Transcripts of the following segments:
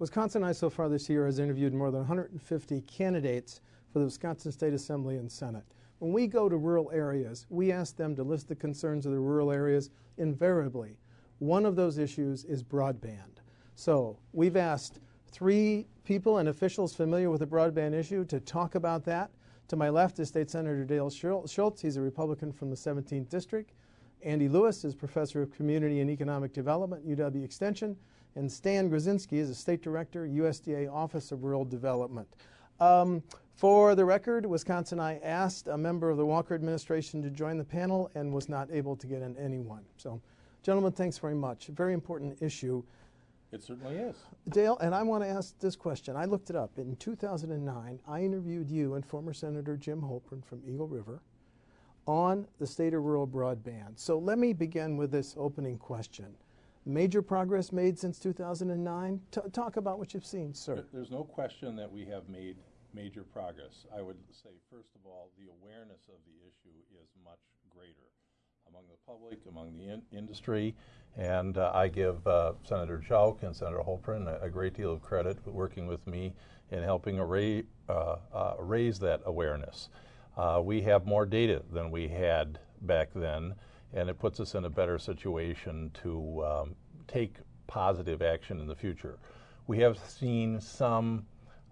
Wisconsin so far this year has interviewed more than 150 candidates for the Wisconsin State Assembly and Senate. When we go to rural areas, we ask them to list the concerns of the rural areas. Invariably, one of those issues is broadband. So we've asked 3 people and officials familiar with the broadband issue to talk about that. To my left is State Senator Dale Schultz. He's a Republican from the 17th District. Andy Lewis is Professor of Community and Economic Development, UW Extension. And Stan Grzinski is a State Director, USDA Office of Rural Development. For the record, Wisconsin asked a member of the Walker administration to join the panel and was not able to get in anyone. So, gentlemen, thanks very much. Very important issue. It certainly is. Dale, and I want to ask this question. I looked it up. In 2009, I interviewed you and former Senator Jim Holprin from Eagle River on the state of rural broadband. So let me begin with this opening question. Major progress made since 2009? Talk about what you've seen, sir. There's no question that we have made major progress. I would say, first of all, the awareness of the issue is much greater among the public, among the industry, and I give Senator Jauch and Senator Holprin a great deal of credit for working with me in helping raise that awareness. We have more data than we had back then, and it puts us in a better situation to take positive action in the future. We have seen some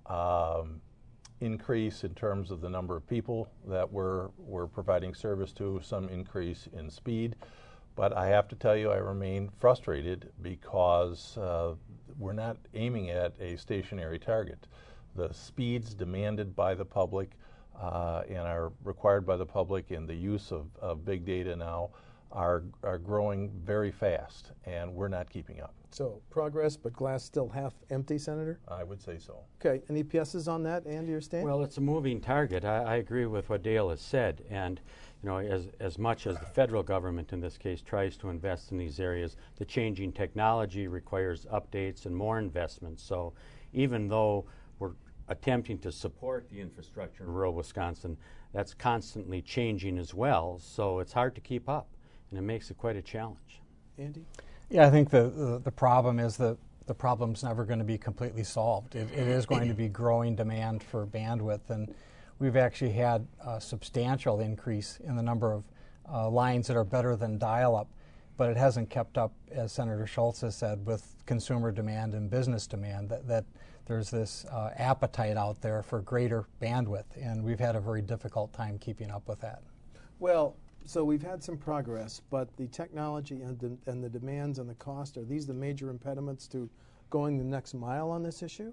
increase in terms of the number of people that we're providing service to, some increase in speed, but I have to tell you I remain frustrated because we're not aiming at a stationary target. The speeds demanded by the public and are required by the public in the use of big data now are growing very fast, and we're not keeping up. So progress, but glass still half empty, Senator? I would say so. Okay, any PSs on that, Andy or Stan? Well, it's a moving target. I agree with what Dale has said, and you know, as much as the federal government in this case tries to invest in these areas, the changing technology requires updates and more investments. So even though we're attempting to support the infrastructure in rural Wisconsin, that's constantly changing as well, so it's hard to keep up, and it makes it quite a challenge. Andy? Yeah, I think the problem is that the problem's never going to be completely solved. It is going to be growing demand for bandwidth, and we've actually had a substantial increase in the number of lines that are better than dial-up, but it hasn't kept up, as Senator Schultz has said, with consumer demand and business demand, that there's this appetite out there for greater bandwidth, and we've had a very difficult time keeping up with that. Well, so we've had some progress, but the technology and the demands and the cost, are these the major impediments to going the next mile on this issue?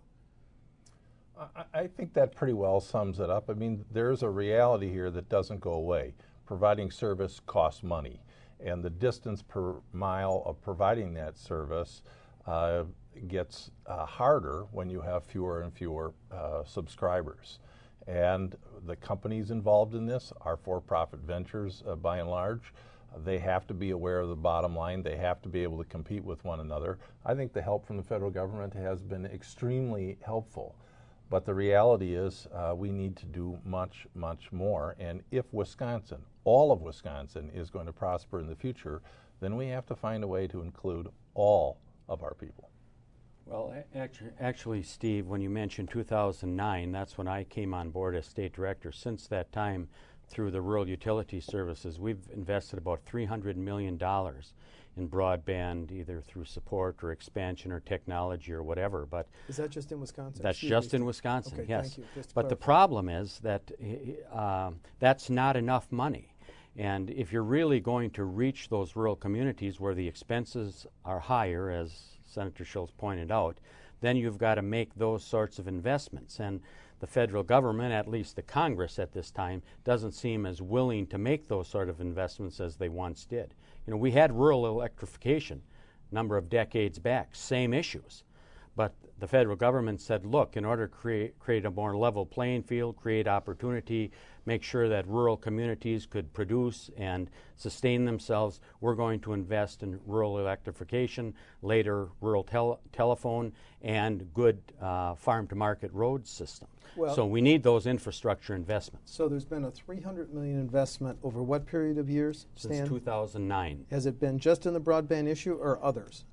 I think that pretty well sums it up. I mean, there's a reality here that doesn't go away. Providing service costs money, and the distance per mile of providing that service gets harder when you have fewer and fewer subscribers. And the companies involved in this are for-profit ventures by and large. They have to be aware of the bottom line. They have to be able to compete with one another. I think the help from the federal government has been extremely helpful. But the reality is we need to do much, much more. And if Wisconsin, all of Wisconsin, is going to prosper in the future, then we have to find a way to include all of our people. Well, actually, Steve, when you mentioned 2009, that's when I came on board as state director. Since that time, through the Rural Utility Services, we've invested about $300 million in broadband, either through support or expansion or technology or whatever. But is that just in Wisconsin? That's just in Wisconsin, okay, yes. Thank you. But the problem is that that's not enough money. And if you're really going to reach those rural communities where the expenses are higher, as Senator Schultz pointed out, then you've got to make those sorts of investments. And the federal government, at least the Congress at this time, doesn't seem as willing to make those sort of investments as they once did. You know, we had rural electrification a number of decades back, same issues. But the federal government said, look, in order to create a more level playing field, create opportunity, make sure that rural communities could produce and sustain themselves, we're going to invest in rural electrification, later rural telephone, and good farm-to-market road system. Well, so we need those infrastructure investments. So there's been a $300 million investment over what period of years, Stan? Since 2009. Has it been just in the broadband issue or others?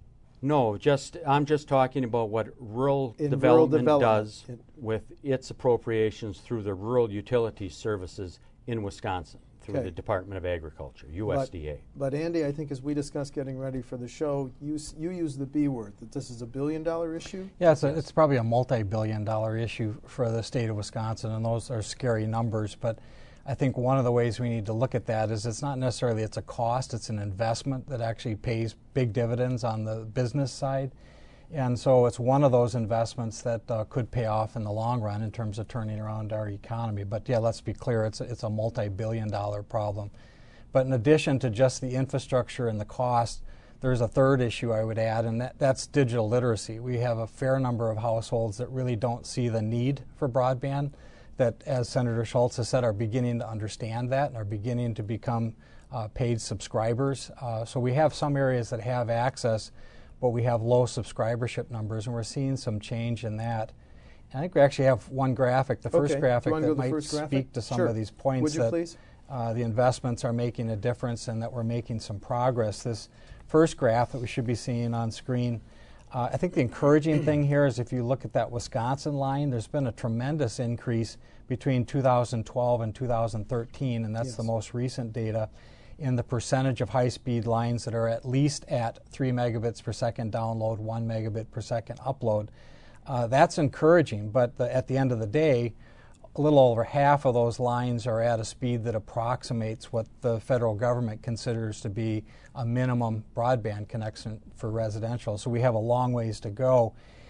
No, I'm just talking about what rural In rural development development. does with its appropriations through the Rural Utility Services in Wisconsin, through Okay. the Department of Agriculture, USDA. But Andy, I think as we discussed getting ready for the show, you use the B word, that this is a $1 billion issue? Yeah, it's probably a multi-billion-dollar issue for the state of Wisconsin, and those are scary numbers. But I think one of the ways we need to look at that is it's not necessarily it's a cost, it's an investment that actually pays big dividends on the business side. And so it's one of those investments that could pay off in the long run in terms of turning around our economy. But yeah, let's be clear, it's a multi-billion-dollar problem. But in addition to just the infrastructure and the cost, there's a third issue I would add, and that's digital literacy. We have a fair number of households that really don't see the need for broadband, that, as Senator Schultz has said, are beginning to understand that and are beginning to become paid subscribers. So we have some areas that have access, but we have low subscribership numbers, and we're seeing some change in that. And I think we actually have one graphic, the first Okay. graphic, Do you that wanna go to the might first graphic? speak to some Sure. of these points Would you that please? the investments are making a difference and that we're making some progress. This first graph that we should be seeing on screen, I think the encouraging thing here is if you look at that Wisconsin line, there's been a tremendous increase between 2012 and 2013, and that's Yes. the most recent data, in the percentage of high-speed lines that are at least at 3 megabits per second download, 1 megabit per second upload. That's encouraging, but at the end of the day, a little over half of those lines are at a speed that approximates what the federal government considers to be a minimum broadband connection for residential. So we have a long ways to go,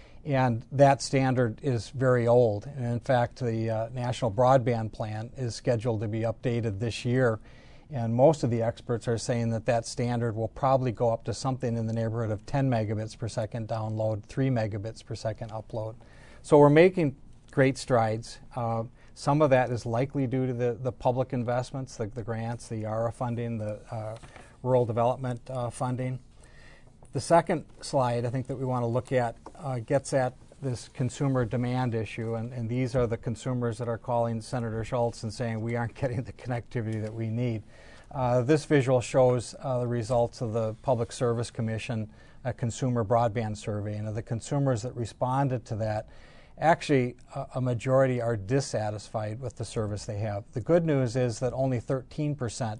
and that standard is very old. And in fact, the National Broadband Plan is scheduled to be updated this year, and most of the experts are saying that that standard will probably go up to something in the neighborhood of 10 megabits per second download, 3 megabits per second upload. So we're making great strides. Some of that is likely due to the public investments, the grants, the ARRA funding, the rural development funding. The second slide I think that we want to look at gets at this consumer demand issue, and these are the consumers that are calling Senator Schultz and saying we aren't getting the connectivity that we need. This visual shows the results of the Public Service Commission consumer broadband survey, and of the consumers that responded to that, actually a majority are dissatisfied with the service they have. The good news is that only 13%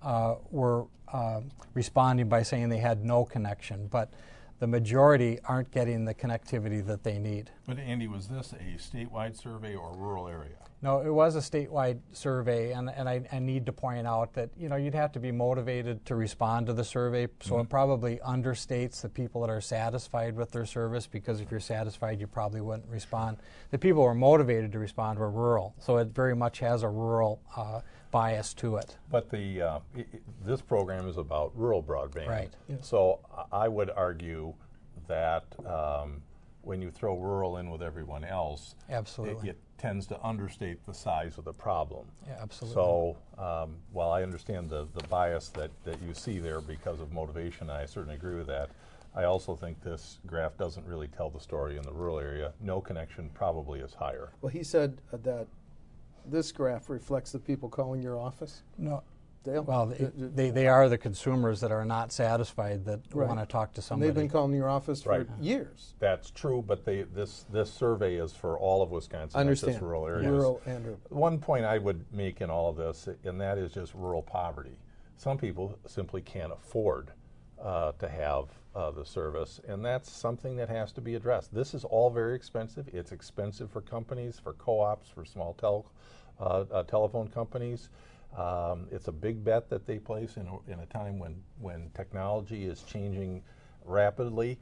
were responding by saying they had no connection, but the majority aren't getting the connectivity that they need. But Andy, was this a statewide survey or rural area? No, it was a statewide survey, and I need to point out that you'd have to be motivated to respond to the survey, so it probably understates the people that are satisfied with their service, because if you're satisfied, you probably wouldn't respond. The people who were motivated to respond were rural, so it very much has a rural bias to it. But this program is about rural broadband. Right. Yeah. So I would argue that when you throw rural in with everyone else, Absolutely. it tends to understate the size of the problem. Yeah, absolutely. So while I understand the bias that you see there because of motivation, I certainly agree with that. I also think this graph doesn't really tell the story in the rural area. No connection probably is higher. Well, he said that this graph reflects the people calling your office. No. Dale? Well, they are the consumers that are not satisfied that Right. want to talk to And somebody. they've been calling your office for Right. years. That's true, but this survey is for all of Wisconsin, I not understand. just rural areas. Rural and urban. One point I would make in all of this, and that is just rural poverty. Some people simply can't afford to have the service, and that's something that has to be addressed. This is all very expensive. It's expensive for companies, for co-ops, for small telephone companies. It's a big bet that they place in a time when technology is changing rapidly.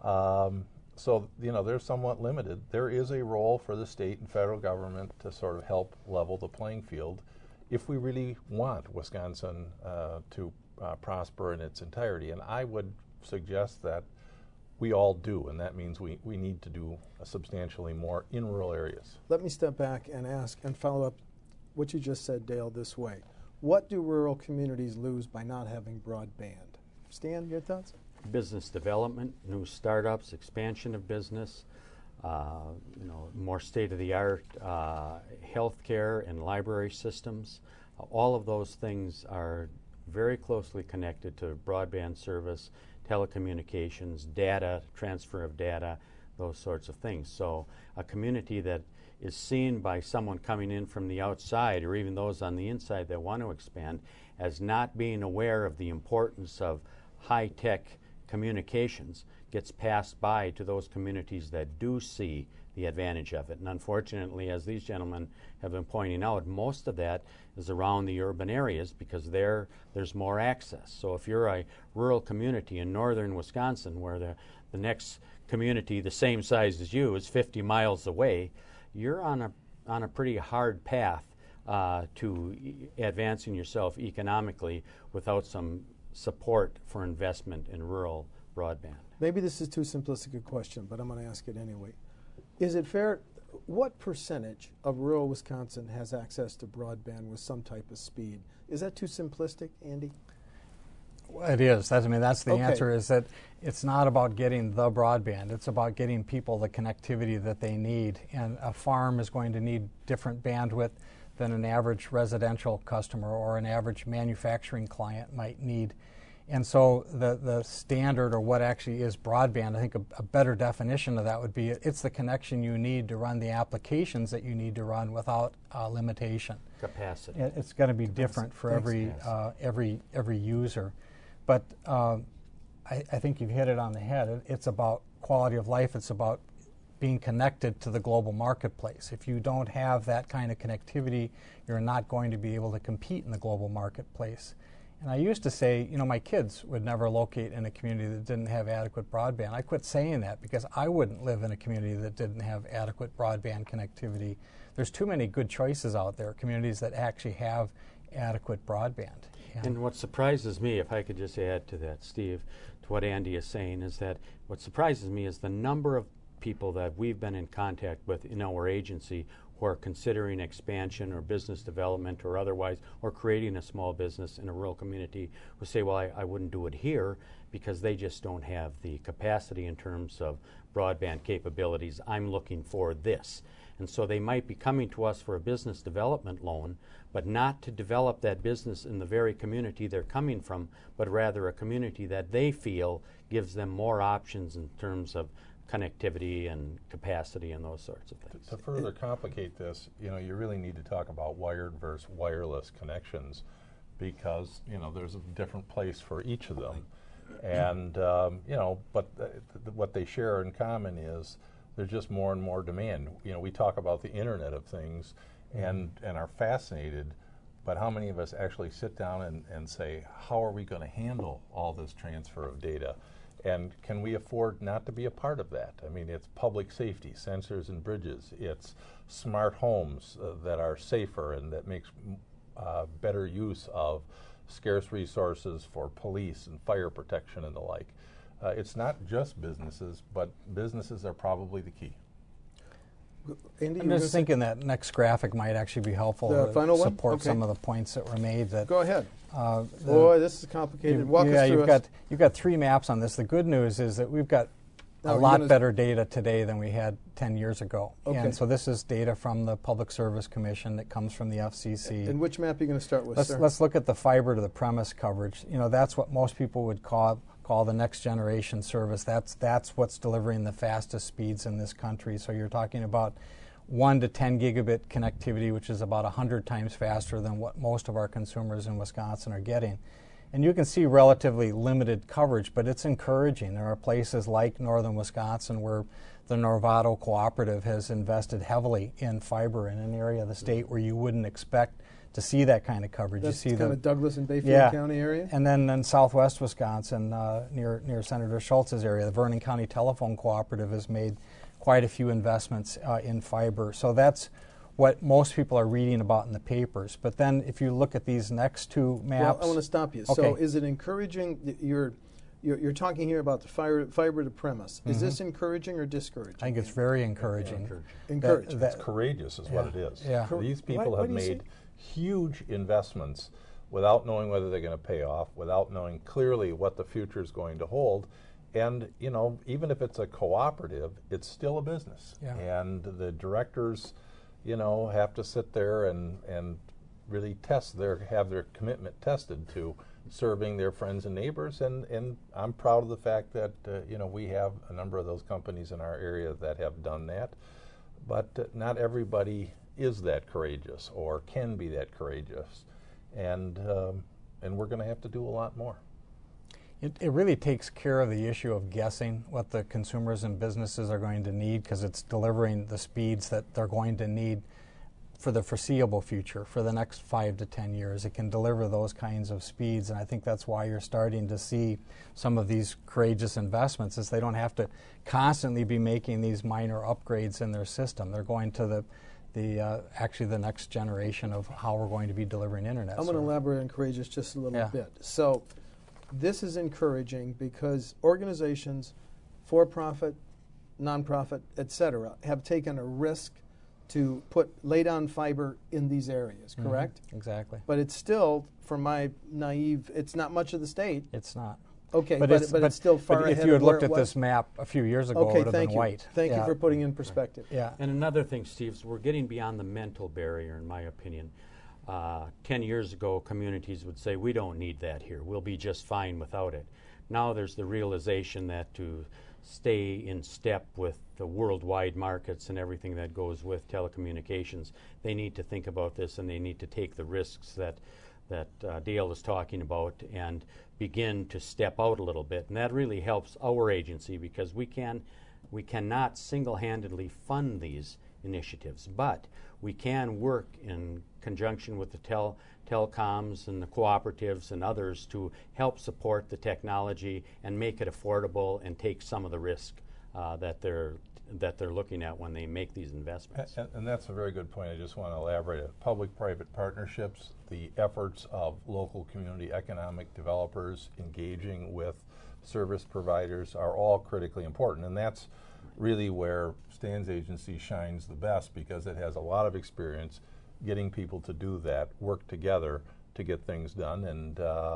So they're somewhat limited. There is a role for the state and federal government to sort of help level the playing field if we really want Wisconsin to prosper in its entirety. And I would suggest that we all do, and that means we need to do substantially more in rural areas. Let me step back and ask and follow up what you just said, Dale, this way. What do rural communities lose by not having broadband? Stan, your thoughts? Business development, new startups, expansion of business, more state-of-the-art healthcare and library systems. All of those things are very closely connected to broadband service, telecommunications, data, transfer of data, those sorts of things. So a community that is seen by someone coming in from the outside, or even those on the inside that want to expand, as not being aware of the importance of high-tech communications, gets passed by to those communities that do see the advantage of it. And unfortunately, as these gentlemen have been pointing out, most of that is around the urban areas because there's more access. So if you're a rural community in northern Wisconsin where the next community the same size as you is 50 miles away, you're on a pretty hard path to advancing yourself economically without some support for investment in rural broadband. Maybe this is too simplistic a question, but I'm going to ask it anyway. Is it fair, what percentage of rural Wisconsin has access to broadband with some type of speed? Is that too simplistic, Andy? Well, it is. That's the Okay. answer, is that it's not about getting the broadband. It's about getting people the connectivity that they need. And a farm is going to need different bandwidth than an average residential customer or an average manufacturing client might need. And so the standard, or what actually is broadband, I think a better definition of that would be it's the connection you need to run the applications that you need to run without limitation. Capacity. It's going to be different for every user. But I think you've hit it on the head. It's about quality of life. It's about being connected to the global marketplace. If you don't have that kind of connectivity, you're not going to be able to compete in the global marketplace. And I used to say, my kids would never locate in a community that didn't have adequate broadband. I quit saying that because I wouldn't live in a community that didn't have adequate broadband connectivity. There's too many good choices out there, communities that actually have adequate broadband. And what surprises me, if I could just add to that, Steve, to what Andy is saying, is that what surprises me is the number of people that we've been in contact with in our agency who are considering expansion or business development or otherwise, or creating a small business in a rural community, who say, well, I wouldn't do it here because they just don't have the capacity in terms of broadband capabilities. I'm looking for this. And so they might be coming to us for a business development loan, but not to develop that business in the very community they're coming from, but rather a community that they feel gives them more options in terms of connectivity and capacity and those sorts of things. To further complicate this, you really need to talk about wired versus wireless connections because, there's a different place for each of them. And, but what they share in common is there's just more and more demand. We talk about the Internet of Things and are fascinated, but how many of us actually sit down and say, how are we going to handle all this transfer of data? And can we afford not to be a part of that? I mean, it's public safety, sensors and bridges. It's smart homes that are safer and that makes better use of scarce resources for police and fire protection and the like. It's not just businesses, but businesses are probably the key. Andy, I'm just thinking that next graphic might actually be helpful to support some of the points that were made. Go ahead. Boy, this is complicated. Walk us through you've got 3 maps on this. The good news is that we've got a lot better data today than we had 10 years ago. Okay. And so this is data from the Public Service Commission that comes from the FCC. And which map are you going to start with, sir? Let's look at the fiber to the premise coverage. That's what most people would call the next generation service. That's what's delivering the fastest speeds in this country. So you're talking about 1 to 10 gigabit connectivity, which is about 100 times faster than what most of our consumers in Wisconsin are getting. And you can see relatively limited coverage, but it's encouraging. There are places like northern Wisconsin where the Norvado Cooperative has invested heavily in fiber in an area of the state where you wouldn't expect to see that kind of coverage. That's you see kind of Douglas and Bayfield County area? And then in southwest Wisconsin, near Senator Schultz's area, the Vernon County Telephone Cooperative has made quite a few investments in fiber. So that's what most people are reading about in the papers. But then if you look at these next 2 maps... Well, I want to stop you. Okay. So is it encouraging, you're talking here about the fiber to premise. Is this encouraging or discouraging? I think it's very encouraging. Encouraging. It's courageous is what it is. Yeah. These people have made huge investments without knowing whether they're going to pay off, without knowing clearly what the future is going to hold. And, even if it's a cooperative, it's still a business. Yeah. And the directors, have to sit there and really have their commitment tested to serving their friends and neighbors, and I'm proud of the fact that we have a number of those companies in our area that have done that, but not everybody is that courageous or can be that courageous, and we're going to have to do a lot more. It really takes care of the issue of guessing what the consumers and businesses are going to need, because it's delivering the speeds that they're going to need for the foreseeable future, for the next 5 to 10 years. It can deliver those kinds of speeds, and I think that's why you're starting to see some of these courageous investments, is they don't have to constantly be making these minor upgrades in their system. They're going to actually the next generation of how we're going to be delivering internet. I'm going to elaborate on courageous just a little bit. So this is encouraging because organizations, for-profit, nonprofit, et cetera, have taken a risk to lay down fiber in these areas, correct? Exactly. But it's still, for my naive, it's not much of the state. It's not. Okay, but it's still far ahead. If you had looked at this map a few years ago, it would have been white. Thank you for putting in perspective. Yeah. And another thing, Steve, is we're getting beyond the mental barrier, in my opinion. 10 years ago, communities would say, we don't need that here. We'll be just fine without it. Now there's the realization that to stay in step with the worldwide markets and everything that goes with telecommunications, they need to think about this, and they need to take the risks that Dale is talking about and begin to step out a little bit. And that really helps our agency, because we cannot single-handedly fund these initiatives, but we can work in conjunction with the telecoms and the cooperatives and others to help support the technology and make it affordable and take some of the risk that they're looking at when they make these investments. And that's a very good point. I just want to elaborate it. Public-private partnerships, the efforts of local community economic developers engaging with service providers are all critically important, and that's really where Stan's agency shines the best, because it has a lot of experience getting people to do that, work together to get things done, and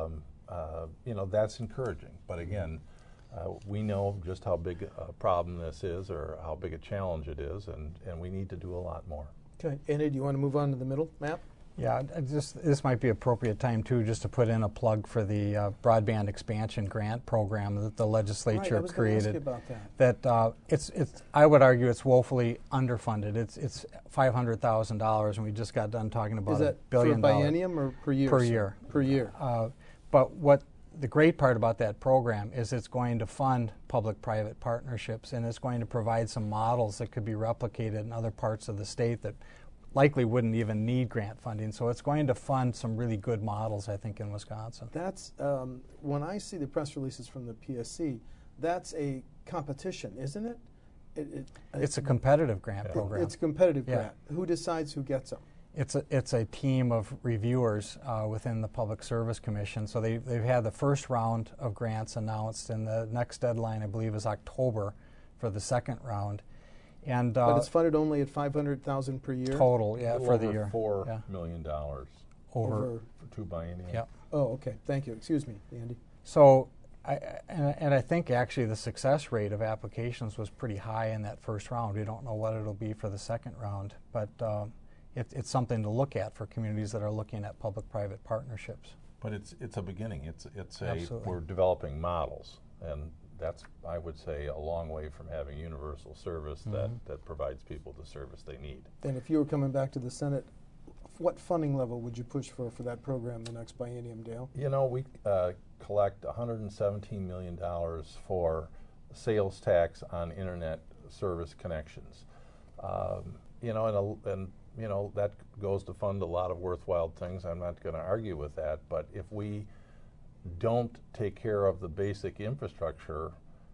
that's encouraging. But again, we know just how big a problem this is, or how big a challenge it is, and we need to do a lot more. Okay, Andy, do you want to move on to the middle map? Yeah, this might be appropriate time too, just to put in a plug for the broadband expansion grant program that the legislature created. Right, I was going to ask you about that. It's I would argue it's woefully underfunded. It's $500,000, and we just got done talking about $1 billion. Is that for biennium or per year? Per year. Per year. But what the great part about that program is it's going to fund public-private partnerships, and it's going to provide some models that could be replicated in other parts of the state that likely wouldn't even need grant funding. So it's going to fund some really good models, I think, in Wisconsin. That's, when I see the press releases from the PSC, that's a competition, isn't it? It's a competitive grant program. It's a competitive grant. Who decides who gets them? It's a team of reviewers within the Public Service Commission. So they've had the first round of grants announced, and the next deadline, I believe, is October for the second round. And but it's funded only at $500,000 per year total, for the year. $4 million over for 2 bienniums. Yep. Oh, okay. Thank you. Excuse me, Andy. So, I think actually the success rate of applications was pretty high in that first round. We don't know what it'll be for the second round, but it's something to look at for communities that are looking at public-private partnerships. But it's a beginning. Absolutely. We're developing models, and that's, I would say, a long way from having universal service that provides people the service they need. And if you were coming back to the Senate, what funding level would you push for that program the next biennium, Dale? You know, we collect $117 million for sales tax on internet service connections. That goes to fund a lot of worthwhile things. I'm not going to argue with that, but if we don't take care of the basic infrastructure,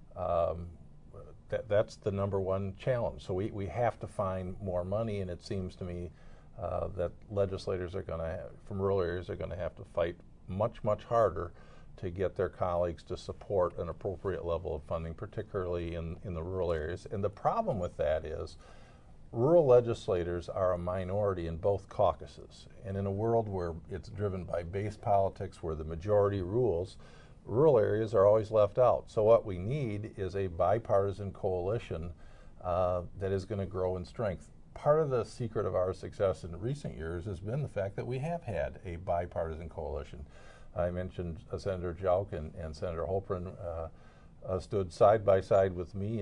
that's the number one challenge. So we have to find more money, and it seems to me that legislators from rural areas are going to have to fight much, much harder to get their colleagues to support an appropriate level of funding, particularly in the rural areas. And the problem with that is rural legislators are a minority in both caucuses. And in a world where it's driven by base politics, where the majority rules, rural areas are always left out. So what we need is a bipartisan coalition that is going to grow in strength. Part of the secret of our success in recent years has been the fact that we have had a bipartisan coalition. I mentioned Senator Jauch and Senator Holprin stood side by side with me,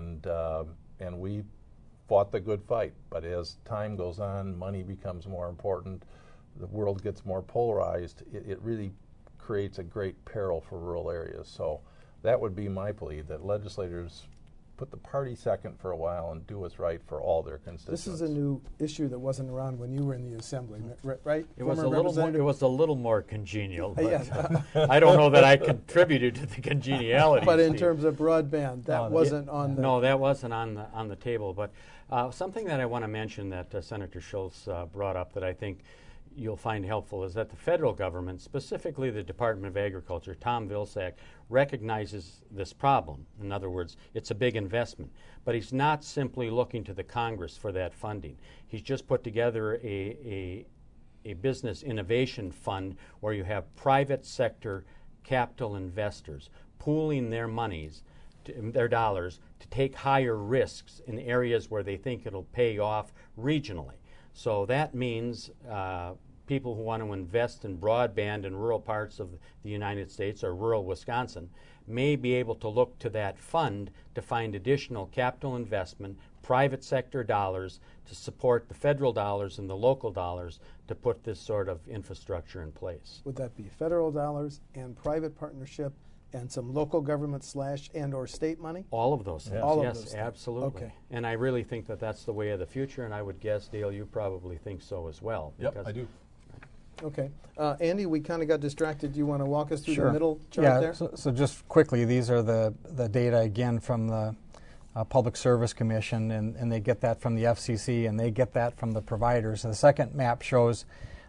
and we fought the good fight. But as time goes on, money becomes more important, the world gets more polarized, it really creates a great peril for rural areas. So that would be my plea, that legislators put the party second for a while and do what's right for all their constituents. This is a new issue that wasn't around when you were in the Assembly, right? It was a little more congenial. But Yes. I don't know that I contributed to the congeniality. But in Steve. terms of broadband, that wasn't on the... No, that wasn't on the table. But something that I want to mention that Senator Schultz brought up that I think you'll find helpful is that the federal government, specifically the Department of Agriculture, Tom Vilsack, recognizes this problem. In other words, it's a big investment. But he's not simply looking to the Congress for that funding. He's just put together a business innovation fund where you have private sector capital investors pooling their monies, their dollars, to take higher risks in areas where they think it'll pay off regionally. So that means people who want to invest in broadband in rural parts of the United States or rural Wisconsin may be able to look to that fund to find additional capital investment, private sector dollars to support the federal dollars and the local dollars to put this sort of infrastructure in place. Would that be federal dollars and private partnership and some local government / and or state money? All of those things, All of yes, those things. absolutely. Okay. And I really think that that's the way of the future, and I would guess, Dale, you probably think so as well. Yep, I do. Okay. Andy, we kind of got distracted. Do you want to walk us through Sure. the middle chart there? So just quickly, these are the data again from the Public Service Commission, and they get that from the FCC, and they get that from the providers. The second map shows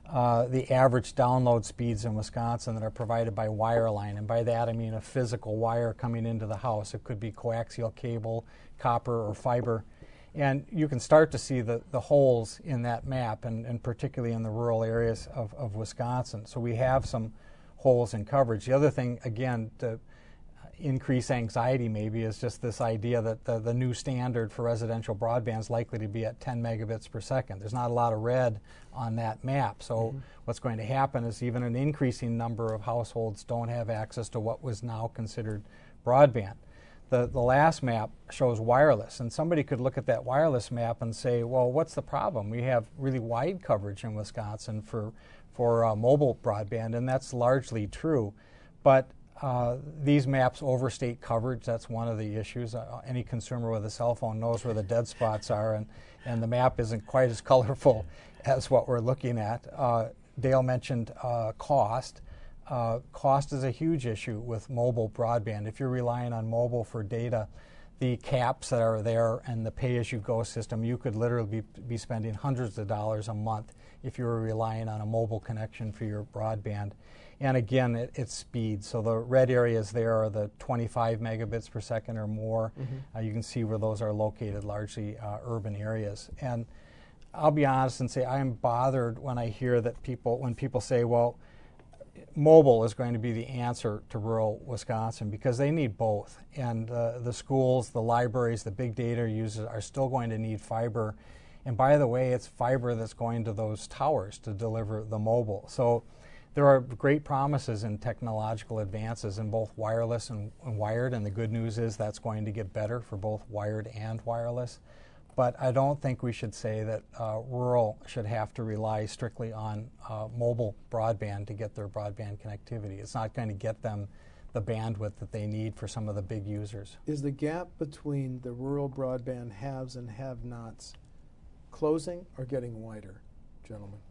the average download speeds in Wisconsin that are provided by wireline, and by that I mean a physical wire coming into the house. It could be coaxial cable, copper, or fiber. And you can start to see the holes in that map, and particularly in the rural areas of Wisconsin. So we have some holes in coverage. The other thing, again, to increase anxiety maybe, is just this idea that the new standard for residential broadband is likely to be at 10 megabits per second. There's not a lot of red on that map. So what's going to happen is even an increasing number of households don't have access to what was now considered broadband. The last map shows wireless, and somebody could look at that wireless map and say, well, what's the problem? We have really wide coverage in Wisconsin for mobile broadband, and that's largely true. But these maps overstate coverage. That's one of the issues. Any consumer with a cell phone knows where the dead spots are, and the map isn't quite as colorful as what we're looking at. Dale mentioned cost. Cost is a huge issue with mobile broadband. If you're relying on mobile for data, the caps that are there and the pay-as-you-go system, you could literally be spending hundreds of dollars a month if you were relying on a mobile connection for your broadband. And again, it's speed. So the red areas there are the 25 megabits per second or more. You can see where those are located, largely urban areas. And I'll be honest and say I'm bothered when I hear that when people say, well, mobile is going to be the answer to rural Wisconsin, because they need both. And the schools, the libraries, the big data users are still going to need fiber. And by the way, it's fiber that's going to those towers to deliver the mobile. So there are great promises in technological advances in both wireless and wired, and the good news is that's going to get better for both wired and wireless. But I don't think we should say that rural should have to rely strictly on mobile broadband to get their broadband connectivity. It's not going to get them the bandwidth that they need for some of the big users. Is the gap between the rural broadband haves and have-nots closing or getting wider, gentlemen?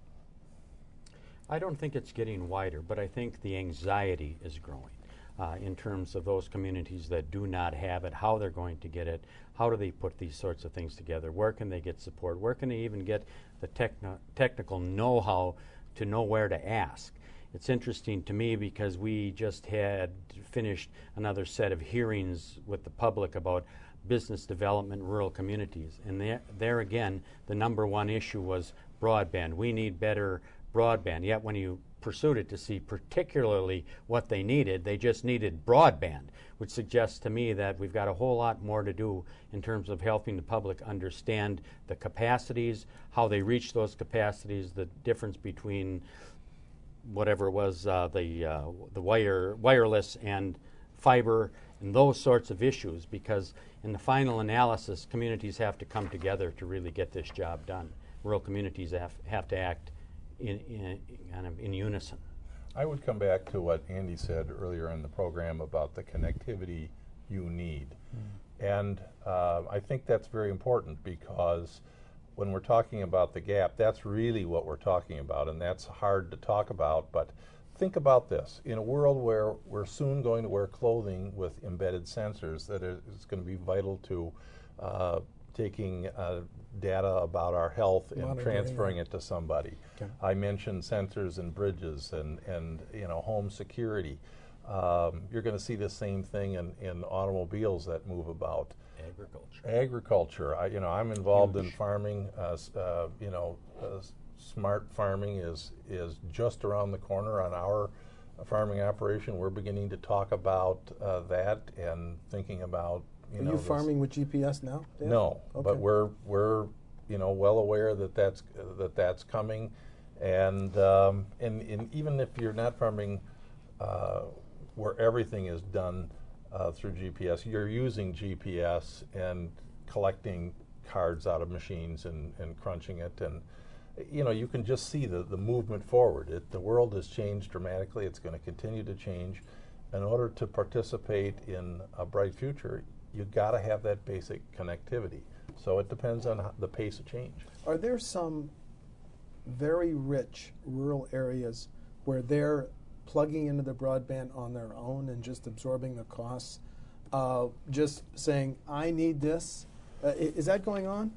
I don't think it's getting wider, but I think the anxiety is growing in terms of those communities that do not have it, how they're going to get it, how do they put these sorts of things together, where can they get support, where can they even get the technical know-how to know where to ask. It's interesting to me because we just had finished another set of hearings with the public about business development in rural communities, and there again the number one issue was broadband. We need better broadband, yet when you pursued it to see particularly what they needed, they just needed broadband, which suggests to me that we've got a whole lot more to do in terms of helping the public understand the capacities, how they reach those capacities, the difference between whatever it was, the wireless and fiber and those sorts of issues, because in the final analysis, communities have to come together to really get this job done. Rural communities have to act in unison. I would come back to what Andy said earlier in the program about the connectivity you need. And I think that's very important, because when we're talking about the gap, that's really what we're talking about, and that's hard to talk about. But think about this. In a world where we're soon going to wear clothing with embedded sensors that is going to be vital to taking data about our health and transferring it to somebody. Okay. I mentioned sensors in bridges and home security. You're going to see the same thing in automobiles that move about. Agriculture. I'm involved in farming. Smart farming is just around the corner on our farming operation. We're beginning to talk about that and thinking about. Are you farming with GPS now, Dan? No, okay. But we're well aware that that's coming, and even if you're not farming where everything is done through GPS, you're using GPS and collecting cards out of machines and crunching it, and you can just see the movement forward. The world has changed dramatically. It's going to continue to change. In order to participate in a bright future, you've got to have that basic connectivity. So it depends on the pace of change. Are there some very rich rural areas where they're plugging into the broadband on their own and just absorbing the costs, just saying, I need this? Is that going on?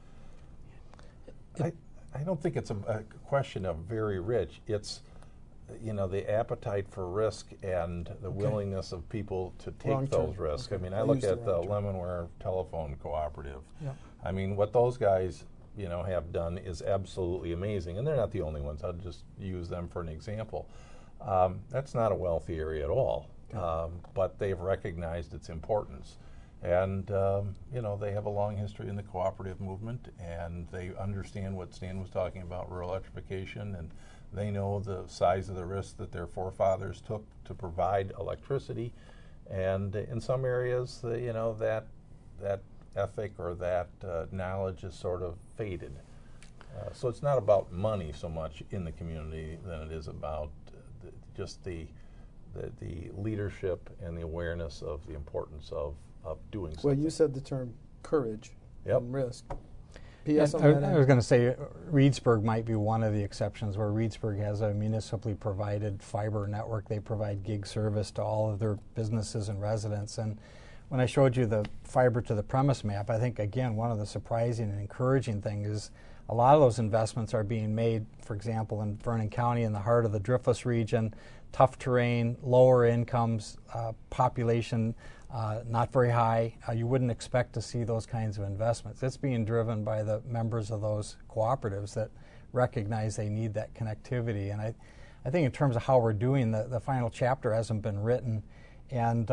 I don't think it's a question of very rich. It's the appetite for risk and the willingness of people to take those risks. Okay. I mean, I look at the Lemonware Telephone Cooperative. Yep. I mean, what those guys have done is absolutely amazing, and they're not the only ones. I'll just use them for an example. That's not a wealthy area at all, but they've recognized its importance. And, they have a long history in the cooperative movement, and they understand what Stan was talking about, rural electrification, and they know the size of the risk that their forefathers took to provide electricity. And in some areas, that ethic or that knowledge is sort of faded. So it's not about money so much in the community than it is about just the leadership and the awareness of the importance of doing something. Well, you said the term courage and risk. P.S. I was going to say Reedsburg might be one of the exceptions, where Reedsburg has a municipally provided fiber network. They provide gig service to all of their businesses and residents. And when I showed you the fiber to the premise map, I think, again, one of the surprising and encouraging things is a lot of those investments are being made, for example, in Vernon County, in the heart of the Driftless region, tough terrain, lower incomes, population not very high. You wouldn't expect to see those kinds of investments. It's being driven by the members of those cooperatives that recognize they need that connectivity. And I think in terms of how we're doing, the final chapter hasn't been written. And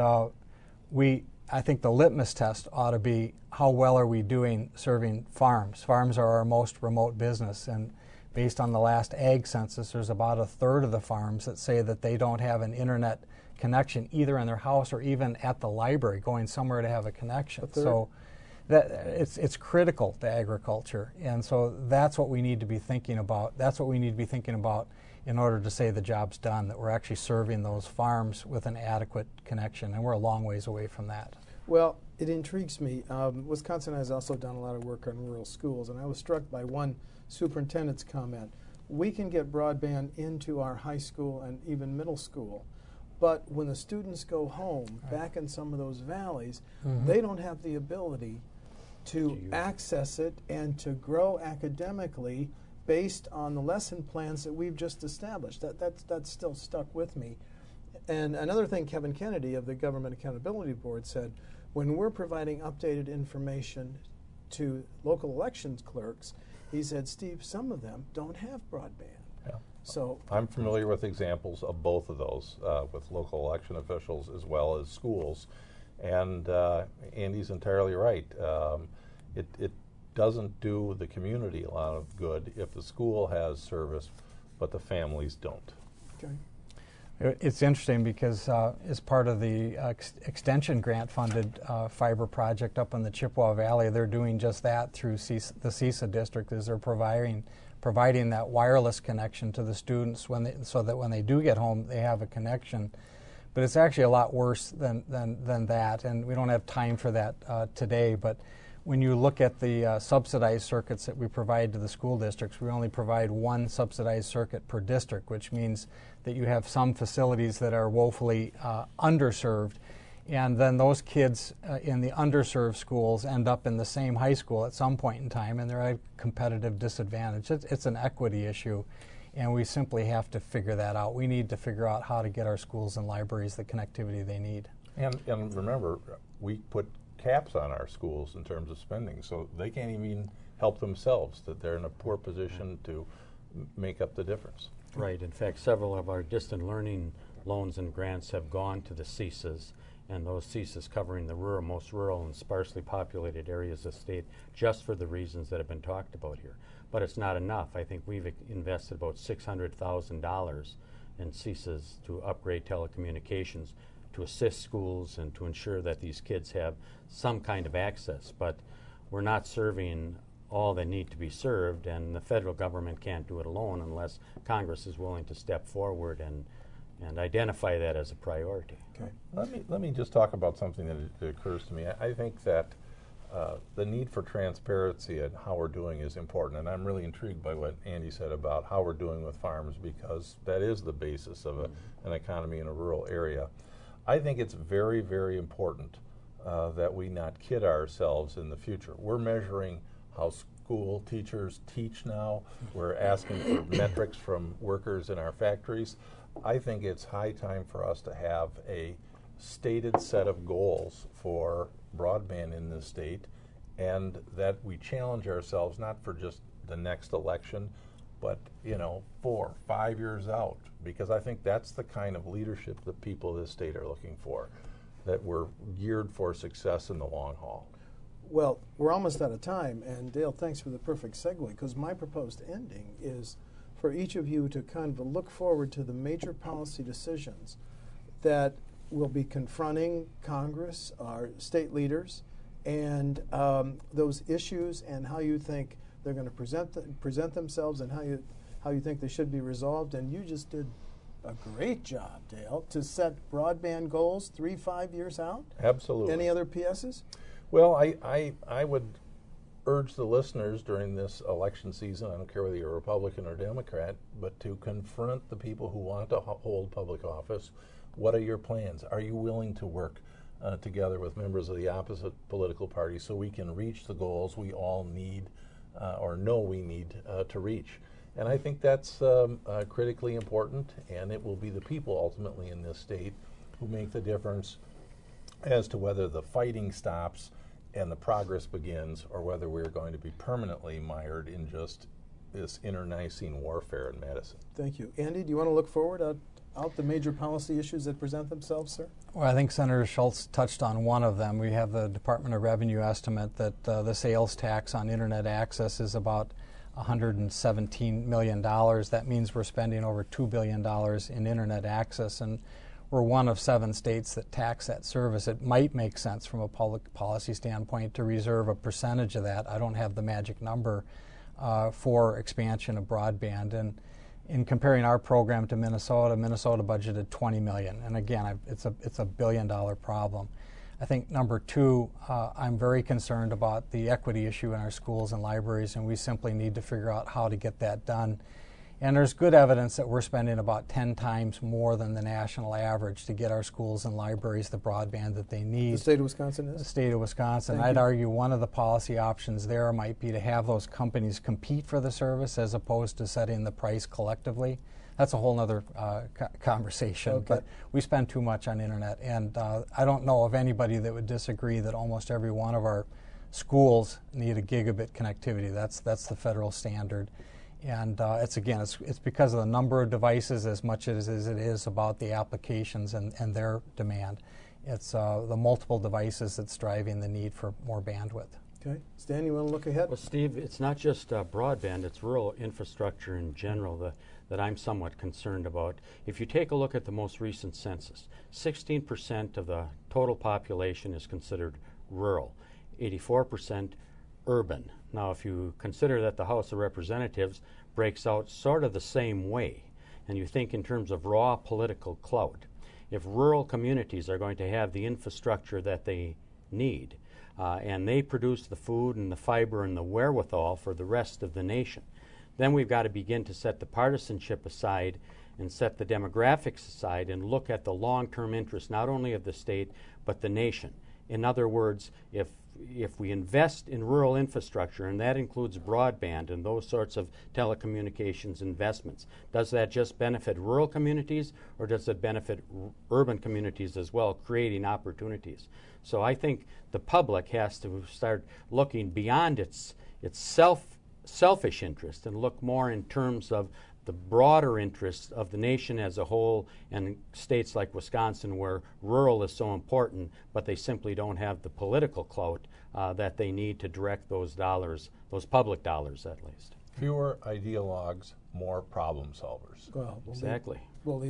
I think the litmus test ought to be, how well are we doing serving farms? Farms are our most remote business, and based on the last ag census, there's about a third of the farms that say that they don't have an internet connection either in their house or even at the library, going somewhere to have a connection. So it's critical to agriculture, and so that's what we need to be thinking about. That's what we need to be thinking about in order to say the job's done, that we're actually serving those farms with an adequate connection, and we're a long ways away from that. Well, it intrigues me. Wisconsin has also done a lot of work on rural schools, and I was struck by one superintendent's comment. We can get broadband into our high school and even middle school, but when the students go home, back in some of those valleys, they don't have the ability to access it and to grow academically based on the lesson plans that we've just established. That's still stuck with me. And another thing Kevin Kennedy of the Government Accountability Board said, when we're providing updated information to local elections clerks, he said, Steve, some of them don't have broadband. Yeah. So I'm familiar with examples of both of those with local election officials as well as schools. And Andy's entirely right. It doesn't do the community a lot of good if the school has service, but the families don't. Okay. It's interesting because as part of the extension grant-funded fiber project up in the Chippewa Valley, they're doing just that through the CESA district, is they're providing that wireless connection to the students so that when they do get home, they have a connection. But it's actually a lot worse than that, and we don't have time for that today. But when you look at the subsidized circuits that we provide to the school districts, we only provide one subsidized circuit per district, which means that you have some facilities that are woefully underserved, and then those kids in the underserved schools end up in the same high school at some point in time, and they're at a competitive disadvantage. It's an equity issue, and we simply have to figure that out. We need to figure out how to get our schools and libraries the connectivity they need. And remember, we put caps on our schools in terms of spending, so they can't even help themselves, that they're in a poor position to make up the difference. Right. In fact, several of our distant learning loans and grants have gone to the CESAs, and those CESAs covering the most rural and sparsely populated areas of the state, just for the reasons that have been talked about here. But it's not enough. I think we've invested about $600,000 in CESAs to upgrade telecommunications, to assist schools and to ensure that these kids have some kind of access. But we're not serving all that need to be served, and the federal government can't do it alone unless Congress is willing to step forward and identify that as a priority. Okay. Let me just talk about something that occurs to me. I think that the need for transparency at how we're doing is important, and I'm really intrigued by what Andy said about how we're doing with farms, because that is the basis of an economy in a rural area. I think it's very, very important that we not kid ourselves in the future. We're measuring how school teachers teach now. We're asking for metrics from workers in our factories. I think it's high time for us to have a stated set of goals for broadband in this state, and that we challenge ourselves not for just the next election, but 4, 5 years out, because I think that's the kind of leadership that people of this state are looking for, that we're geared for success in the long haul. Well, we're almost out of time, and Dale, thanks for the perfect segue, because my proposed ending is for each of you to kind of look forward to the major policy decisions that will be confronting Congress, our state leaders, and those issues, and how you think they're going to present themselves, and how you think they should be resolved. And you just did a great job, Dale, to set broadband goals 3-5 years out. Absolutely. Any other PSs? Well, I would urge the listeners during this election season, I don't care whether you're a Republican or Democrat, but to confront the people who want to hold public office. What are your plans? Are you willing to work together with members of the opposite political party so we can reach the goals we all need or know we need to reach? And I think that's critically important, and it will be the people ultimately in this state who make the difference as to whether the fighting stops and the progress begins, or whether we're going to be permanently mired in just this internecine warfare in Madison. Thank you. Andy, do you want to look forward out the major policy issues that present themselves, sir? Well, I think Senator Schultz touched on one of them. We have the Department of Revenue estimate that the sales tax on internet access is about $117 million. That means we're spending over $2 billion in internet access, and we're one of 7 states that tax that service. It might make sense from a public policy standpoint to reserve a percentage of that. I don't have the magic number for expansion of broadband. And in comparing our program to Minnesota, Minnesota budgeted $20 million. And again, it's a $1 billion problem. I think number 2, I'm very concerned about the equity issue in our schools and libraries, and we simply need to figure out how to get that done. And there's good evidence that we're spending about 10 times more than the national average to get our schools and libraries the broadband that they need. The state of Wisconsin is? The state of Wisconsin. I'd argue one of the policy options there might be to have those companies compete for the service as opposed to setting the price collectively. That's a whole other conversation. Okay. But we spend too much on internet, and I don't know of anybody that would disagree that almost every one of our schools need a gigabit connectivity. That's the federal standard. And it's because of the number of devices as much as it is about the applications and their demand. It's the multiple devices that's driving the need for more bandwidth. Okay. Stan, you want to look ahead? Well, Steve, it's not just broadband, it's rural infrastructure in general that I'm somewhat concerned about. If you take a look at the most recent census, 16% of the total population is considered rural, 84% urban. Now, if you consider that the House of Representatives breaks out sort of the same way, and you think in terms of raw political clout, if rural communities are going to have the infrastructure that they need, and they produce the food and the fiber and the wherewithal for the rest of the nation, then we've got to begin to set the partisanship aside and set the demographics aside and look at the long-term interest not only of the state but the nation. In other words, if we invest in rural infrastructure, and that includes broadband and those sorts of telecommunications investments, does that just benefit rural communities, or does it benefit urban communities as well, creating opportunities? So I think the public has to start looking beyond its selfish interest and look more in terms of the broader interests of the nation as a whole, and states like Wisconsin where rural is so important, but they simply don't have the political clout that they need to direct those dollars, those public dollars at least. Fewer ideologues, more problem solvers. Well, Exactly.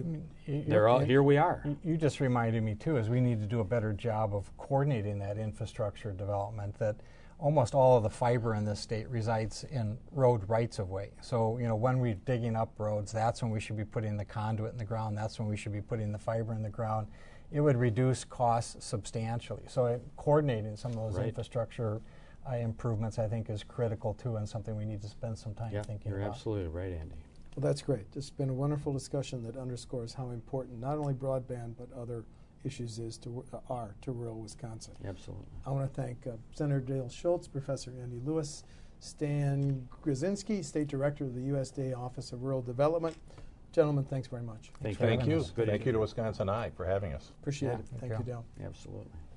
Here we are. You just reminded me too, is we need to do a better job of coordinating that infrastructure development. That almost all of the fiber in this state resides in road rights-of-way. So, when we're digging up roads, that's when we should be putting the conduit in the ground. That's when we should be putting the fiber in the ground. It would reduce costs substantially. So coordinating some of those infrastructure improvements, I think, is critical too, and something we need to spend some time thinking about. You're absolutely right, Andy. Well, that's great. It's been a wonderful discussion that underscores how important not only broadband but other issues are to rural Wisconsin. Absolutely. I want to thank Senator Dale Schultz, Professor Andy Lewis, Stan Grzinski, State Director of the USDA Office of Rural Development. Gentlemen, thanks very much. Thank you. Thank you to Wisconsin Eye for having us. Appreciate it. Thank you, Dale. Absolutely.